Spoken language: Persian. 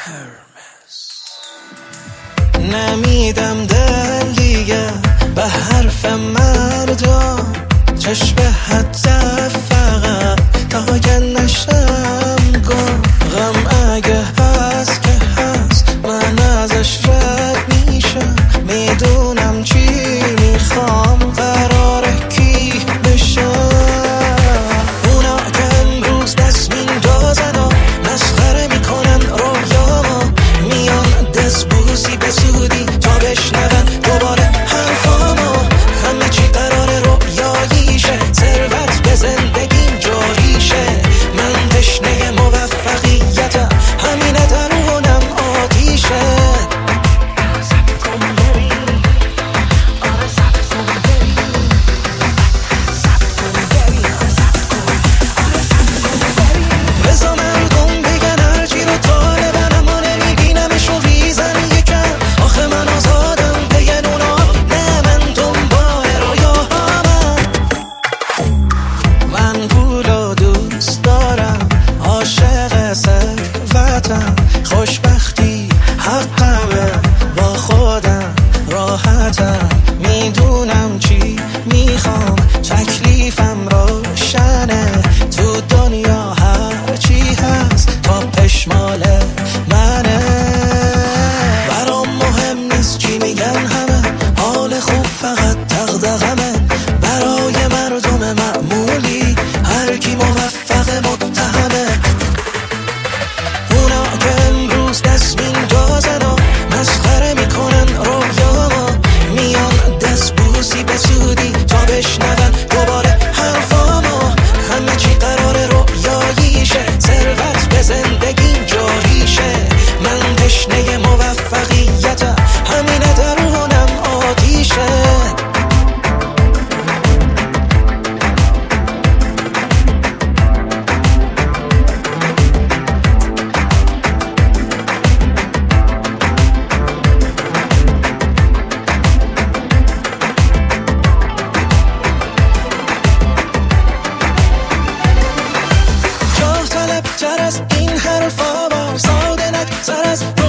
نمیدم دل دیگه به حرف مردم، چشم حد فقط تا که نشم گم. غم اگه هست که هست، من ازش رد میشم. میدونم چی میخوام، قراره کی بشم. اونا که امروز دست میندازن و مسخره میکنن رویامو، میان دست بوسی به سودی تا بشنون دوباره حرفامو. همه چی قراره رویاییشه، ثروت به زندگیم جاریشه. من تشنه موفقیتم، همینه درونم آتیشه. بزا مردم بگن هرچی رو طالبن، اما نمیبینمش و ریزن یکم. آخه من آزادم بگن اونا، نه من دنبال رویاهامم. من پولو دوست دارم، عاشق ثروتم. خوشبختی حقمه، با خودم راحتم. میدونم چی میخوام، تکلیفم روشنه. تو دنیا هرچی هست تا پشمال منه. برام مهم نیست چی میگن همه، حال خوب فقط دغدغمه. برای مردم معمولی هر کی موفق متهمه. اونا که امروز دست میندازن و مسخره میکنن رویامو، میان دست بوسی به سودی تا بشنون دوباره حرفامو. همه چی قراره رویاییشه، ثروت به زندگیم جاریشه. من تشنه موفقیتم، همینه درونم آتیشه. جاه طلب تر از این حرفا، با ساده نگذر از